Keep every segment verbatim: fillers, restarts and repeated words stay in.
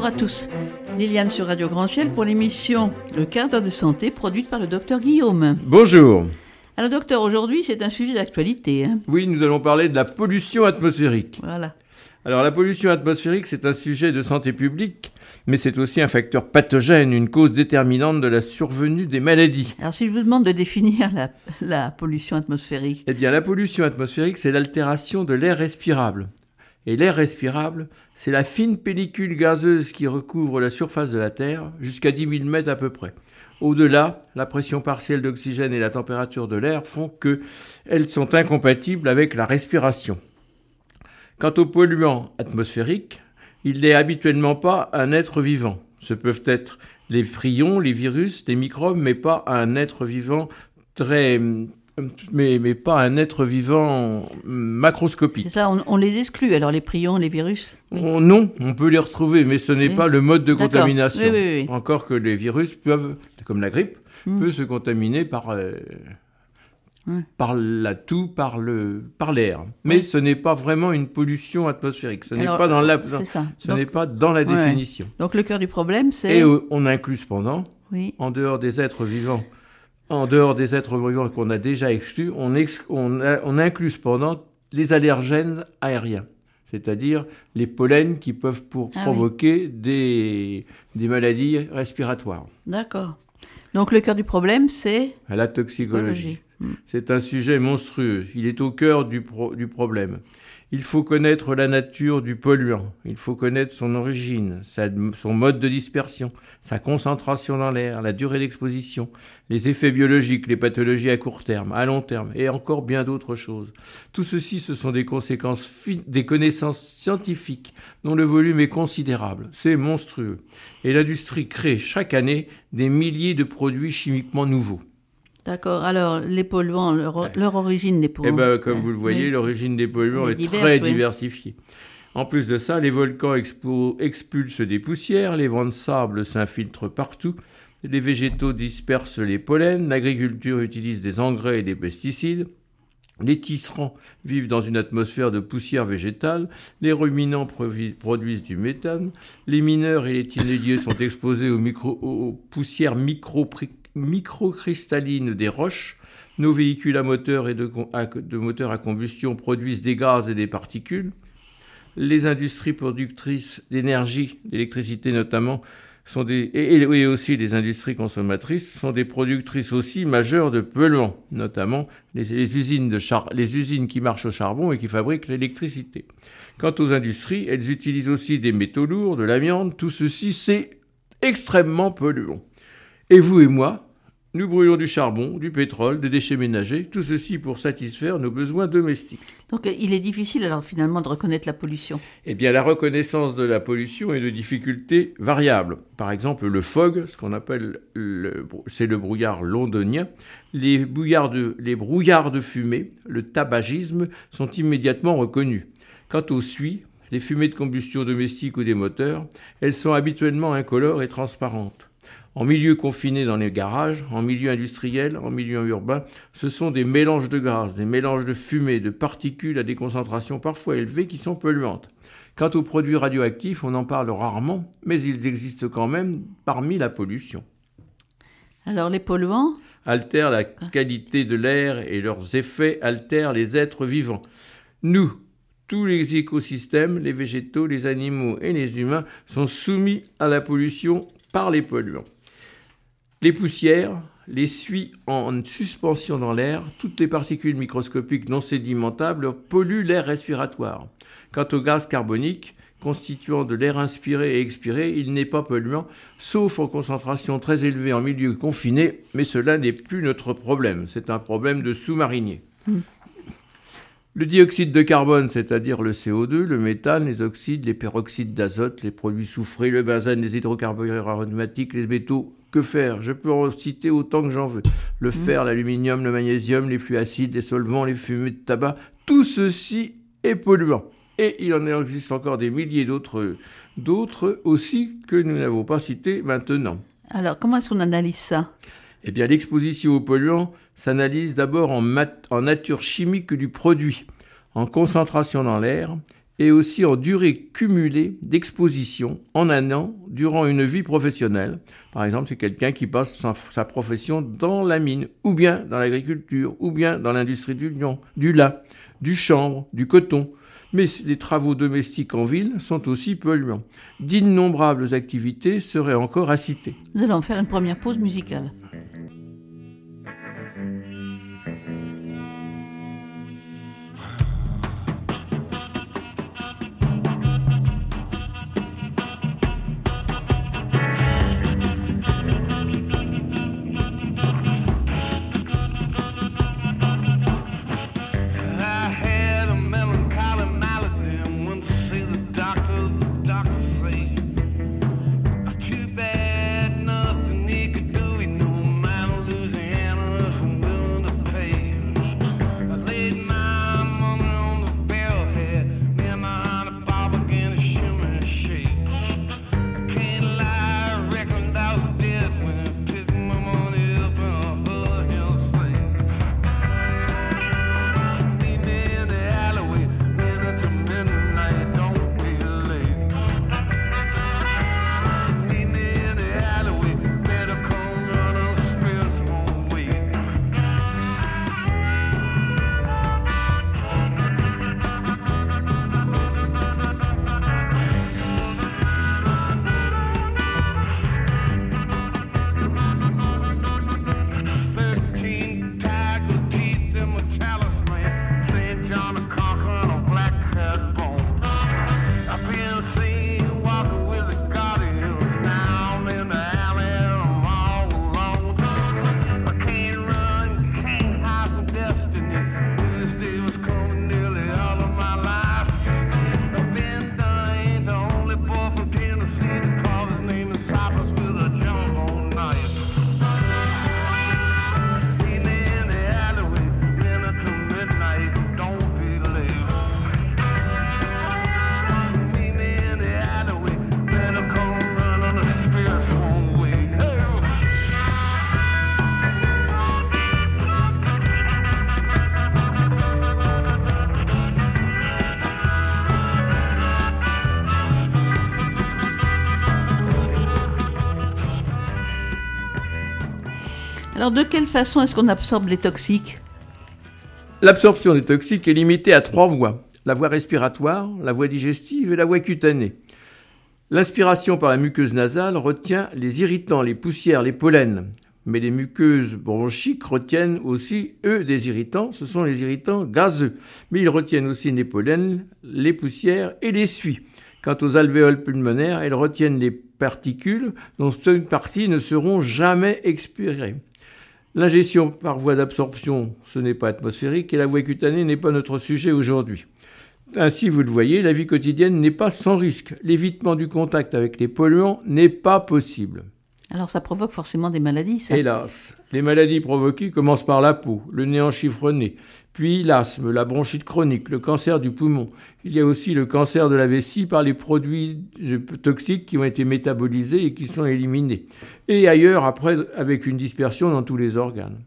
à tous. Liliane sur Radio Grand Ciel pour l'émission Le quart d'heure de santé produite par le docteur Guillaume. Bonjour. Alors docteur, aujourd'hui c'est un sujet d'actualité. Hein. Oui, nous allons parler de la pollution atmosphérique. Voilà. Alors la pollution atmosphérique, c'est un sujet de santé publique, mais c'est aussi un facteur pathogène, une cause déterminante de la survenue des maladies. Alors si je vous demande de définir la, la pollution atmosphérique. Eh bien la pollution atmosphérique, c'est l'altération de l'air respirable. Et l'air respirable, c'est la fine pellicule gazeuse qui recouvre la surface de la Terre, jusqu'à dix mille mètres à peu près. Au-delà, la pression partielle d'oxygène et la température de l'air font qu'elles sont incompatibles avec la respiration. Quant aux polluants atmosphériques, il n'est habituellement pas un être vivant. Ce peuvent être les prions, les virus, les microbes, mais pas un être vivant très... Mais, mais pas un être vivant macroscopique. C'est ça, on, on les exclut, alors les prions, les virus oui. on, Non, on peut les retrouver, mais ce n'est oui. pas le mode de D'accord. contamination. Oui, oui, oui. Encore que les virus peuvent, comme la grippe, mmh. peut se contaminer par, euh, mmh. par la toux, par, le, par l'air. Mais oui. ce n'est pas vraiment une pollution atmosphérique. Ce alors, n'est pas dans la, c'est ça. Ce Donc, n'est pas dans la ouais. définition. Donc le cœur du problème, c'est... Et euh, on inclut cependant, oui. en dehors des êtres vivants, En dehors des êtres vivants qu'on a déjà exclus, on, ex- on, a, on inclut cependant les allergènes aériens, c'est-à-dire les pollens qui peuvent pour ah provoquer oui. des, des maladies respiratoires. D'accord. Donc le cœur du problème, c'est... La toxicologie. Mmh. C'est un sujet monstrueux. Il est au cœur du, pro- du problème. Il faut connaître la nature du polluant. Il faut connaître son origine, sa, son mode de dispersion, sa concentration dans l'air, la durée d'exposition, les effets biologiques, les pathologies à court terme, à long terme, et encore bien d'autres choses. Tout ceci, ce sont des conséquences, fi- des connaissances scientifiques dont le volume est considérable. C'est monstrueux. Et l'industrie crée chaque année des milliers de produits chimiquement nouveaux. D'accord. Alors, les polluants, leur, leur origine des polluants... Eh bien, comme vous le voyez, oui. l'origine des polluants est diverse, très oui. diversifiée. En plus de ça, les volcans expo- expulsent des poussières, les vents de sable s'infiltrent partout, les végétaux dispersent les pollens, l'agriculture utilise des engrais et des pesticides, les tisserands vivent dans une atmosphère de poussière végétale, les ruminants provi- produisent du méthane, les mineurs et les tinnéliers sont exposés aux, micro- aux poussières micro microcristallines des roches. Nos véhicules à moteur et de, à, de moteur à combustion produisent des gaz et des particules. Les industries productrices d'énergie, d'électricité notamment, sont des, et, et aussi les industries consommatrices sont des productrices aussi majeures de polluants, notamment les, les, usines de char, les usines qui marchent au charbon et qui fabriquent l'électricité. Quant aux industries, elles utilisent aussi des métaux lourds, de l'amiante. Tout ceci, c'est extrêmement polluant. Et vous et moi, nous brûlons du charbon, du pétrole, des déchets ménagers, tout ceci pour satisfaire nos besoins domestiques. Donc il est difficile alors finalement de reconnaître la pollution. Eh bien la reconnaissance de la pollution est de difficultés variables. Par exemple le fog, ce qu'on appelle, le, c'est le brouillard londonien, les brouillards, de, les brouillards de fumée, le tabagisme sont immédiatement reconnus. Quant aux suies, les fumées de combustion domestique ou des moteurs, elles sont habituellement incolores et transparentes. En milieu confiné dans les garages, en milieu industriel, en milieu urbain, ce sont des mélanges de gaz, des mélanges de fumée, de particules à des concentrations parfois élevées qui sont polluantes. Quant aux produits radioactifs, on en parle rarement, mais ils existent quand même parmi la pollution. Alors les polluants altèrent la qualité de l'air et leurs effets altèrent les êtres vivants. Nous, tous les écosystèmes, les végétaux, les animaux et les humains sont soumis à la pollution par les polluants. Les poussières, les suies en suspension dans l'air, toutes les particules microscopiques non sédimentables polluent l'air respiratoire. Quant au gaz carbonique, constituant de l'air inspiré et expiré, il n'est pas polluant, sauf en concentration très élevée en milieu confiné, mais cela n'est plus notre problème, c'est un problème de sous-mariniers. Mmh. Le dioxyde de carbone, c'est-à-dire le C O deux, le méthane, les oxydes, les peroxydes d'azote, les produits soufrés, le benzène, les hydrocarbures aromatiques, les métaux, que faire ? Je peux en citer autant que j'en veux. Le fer, l'aluminium, le magnésium, les flux acides, les solvants, les fumées de tabac, tout ceci est polluant. Et il en existe encore des milliers d'autres, d'autres aussi que nous n'avons pas cités maintenant. Alors, comment est-ce qu'on analyse ça ? Eh bien, l'exposition aux polluants s'analyse d'abord en, mat- en nature chimique du produit, en concentration dans l'air et aussi en durée cumulée d'exposition en un an durant une vie professionnelle. Par exemple, c'est quelqu'un qui passe sa, sa profession dans la mine, ou bien dans l'agriculture, ou bien dans l'industrie du lion, du lin, du chanvre, du coton. Mais les travaux domestiques en ville sont aussi polluants. D'innombrables activités seraient encore à citer. Nous allons faire une première pause musicale. Alors, de quelle façon est-ce qu'on absorbe les toxiques ? L'absorption des toxiques est limitée à trois voies. La voie respiratoire, la voie digestive et la voie cutanée. L'inspiration par la muqueuse nasale retient les irritants, les poussières, les pollens. Mais les muqueuses bronchiques retiennent aussi, eux, des irritants. Ce sont les irritants gazeux. Mais ils retiennent aussi les pollens, les poussières et les suies. Quant aux alvéoles pulmonaires, elles retiennent les particules dont une partie ne seront jamais expirées. L'ingestion par voie d'absorption, ce n'est pas atmosphérique et la voie cutanée n'est pas notre sujet aujourd'hui. Ainsi, vous le voyez, la vie quotidienne n'est pas sans risque. L'évitement du contact avec les polluants n'est pas possible. Alors ça provoque forcément des maladies, ça ? Hélas, les maladies provoquées commencent par la peau, le nez enchiffronné, puis l'asthme, la bronchite chronique, le cancer du poumon. Il y a aussi le cancer de la vessie par les produits toxiques qui ont été métabolisés et qui sont éliminés. Et ailleurs, après, avec une dispersion dans tous les organes.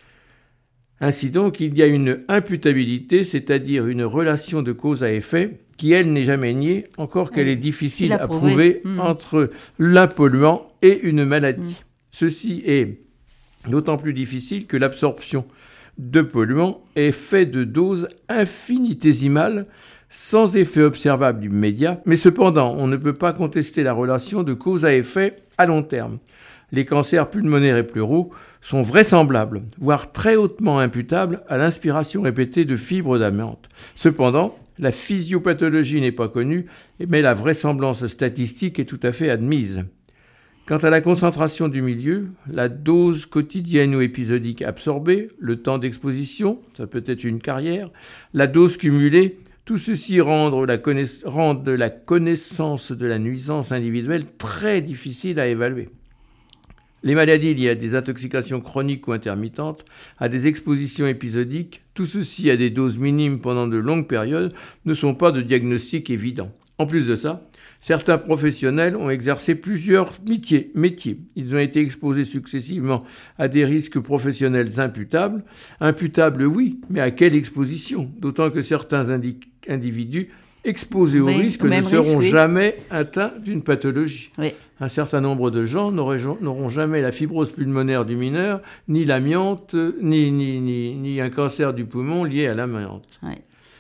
Ainsi donc, il y a une imputabilité, c'est-à-dire une relation de cause à effet, qui, elle, n'est jamais niée, encore qu'elle est difficile à prouver mmh. entre l'un polluant et une maladie. Mmh. Ceci est d'autant plus difficile que l'absorption de polluants est faite de doses infinitésimales, sans effet observable immédiat, mais cependant, on ne peut pas contester la relation de cause à effet à long terme. Les cancers pulmonaires et pleuraux sont vraisemblables, voire très hautement imputables à l'inspiration répétée de fibres d'amiante. Cependant, la physiopathologie n'est pas connue, mais la vraisemblance statistique est tout à fait admise. Quant à la concentration du milieu, la dose quotidienne ou épisodique absorbée, le temps d'exposition, ça peut être une carrière, la dose cumulée, tout ceci rend la, connaiss- rend la connaissance de la nuisance individuelle très difficile à évaluer. Les maladies liées à des intoxications chroniques ou intermittentes, à des expositions épisodiques, tout ceci à des doses minimes pendant de longues périodes, ne sont pas de diagnostic évident. En plus de ça, certains professionnels ont exercé plusieurs métiers, métiers. Ils ont été exposés successivement à des risques professionnels imputables. Imputables, oui, mais à quelle exposition ? D'autant que certains indi- individus exposés au oui, risque au ne même seront risque, oui. jamais atteints d'une pathologie. Oui. Un certain nombre de gens n'auront jamais la fibrose pulmonaire du mineur, ni l'amiante, ni, ni, ni, ni un cancer du poumon lié à l'amiante. Oui.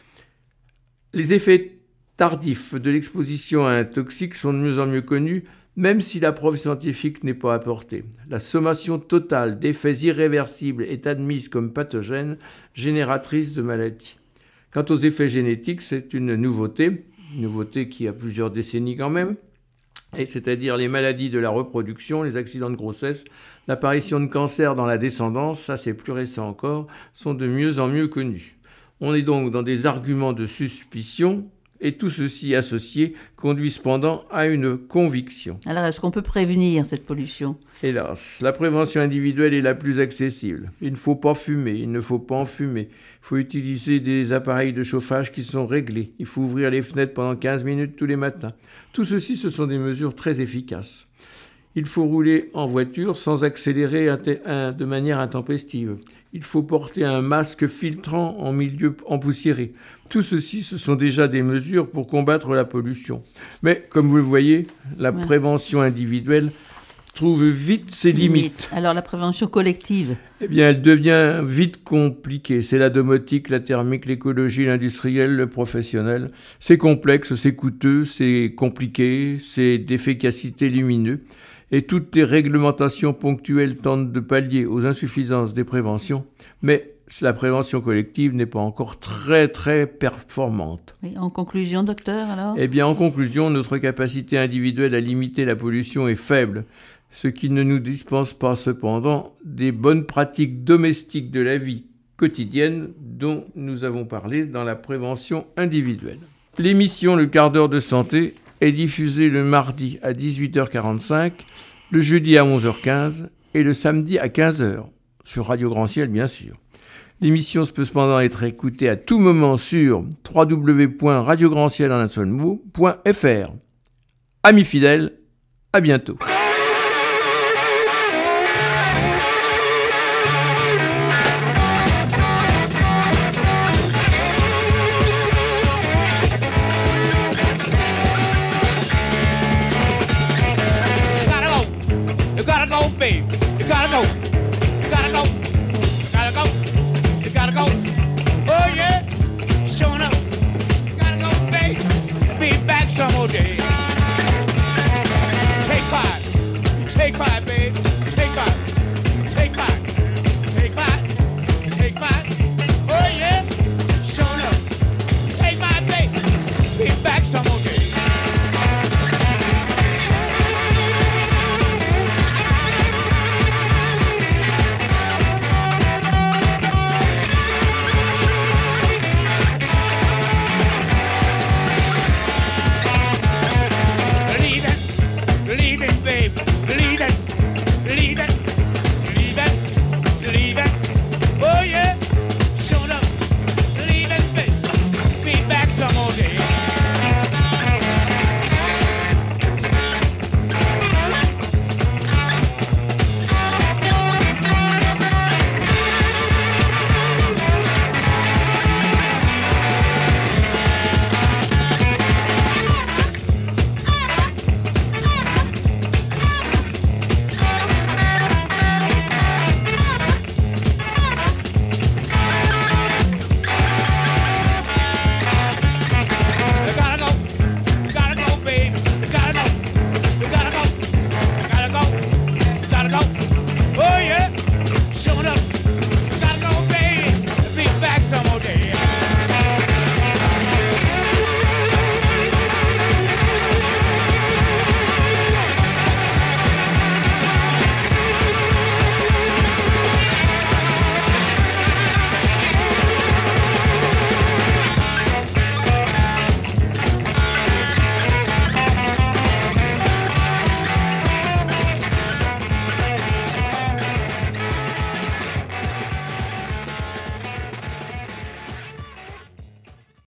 Les effets tardifs de l'exposition à un toxique sont de mieux en mieux connus, même si la preuve scientifique n'est pas apportée. La sommation totale d'effets irréversibles est admise comme pathogène, génératrice de maladies. Quant aux effets génétiques, c'est une nouveauté, une nouveauté qui a plusieurs décennies quand même, et c'est-à-dire les maladies de la reproduction, les accidents de grossesse, l'apparition de cancers dans la descendance, ça c'est plus récent encore, sont de mieux en mieux connus. On est donc dans des arguments de suspicion, et tout ceci associé conduit cependant à une conviction. Alors, est-ce qu'on peut prévenir cette pollution ? Hélas, la prévention individuelle est la plus accessible. Il ne faut pas fumer, il ne faut pas en fumer. Il faut utiliser des appareils de chauffage qui sont réglés. Il faut ouvrir les fenêtres pendant quinze minutes tous les matins. Tout ceci, ce sont des mesures très efficaces. Il faut rouler en voiture sans accélérer de manière intempestive. Il faut porter un masque filtrant en milieu empoussiéré. Tout ceci, ce sont déjà des mesures pour combattre la pollution. Mais, comme vous le voyez, la ouais. prévention individuelle trouve vite ses limites. Limite. Alors, la prévention collective ? Eh bien, elle devient vite compliquée. C'est la domotique, la thermique, l'écologie, l'industriel, le professionnel. C'est complexe, c'est coûteux, c'est compliqué, c'est d'efficacité lumineux. Et toutes les réglementations ponctuelles tentent de pallier aux insuffisances des préventions, mais la prévention collective n'est pas encore très très performante. Et en conclusion, docteur, alors ? Eh bien, en conclusion, notre capacité individuelle à limiter la pollution est faible, ce qui ne nous dispense pas cependant des bonnes pratiques domestiques de la vie quotidienne dont nous avons parlé dans la prévention individuelle. L'émission Le quart d'heure de santé est diffusée le mardi à dix-huit heures quarante-cinq, le jeudi à onze heures quinze et le samedi à quinze heures, sur Radio Grand Ciel bien sûr. L'émission peut cependant être écoutée à tout moment sur w w w point radio grand ciel en un seul mot point f r. Amis fidèles, à bientôt.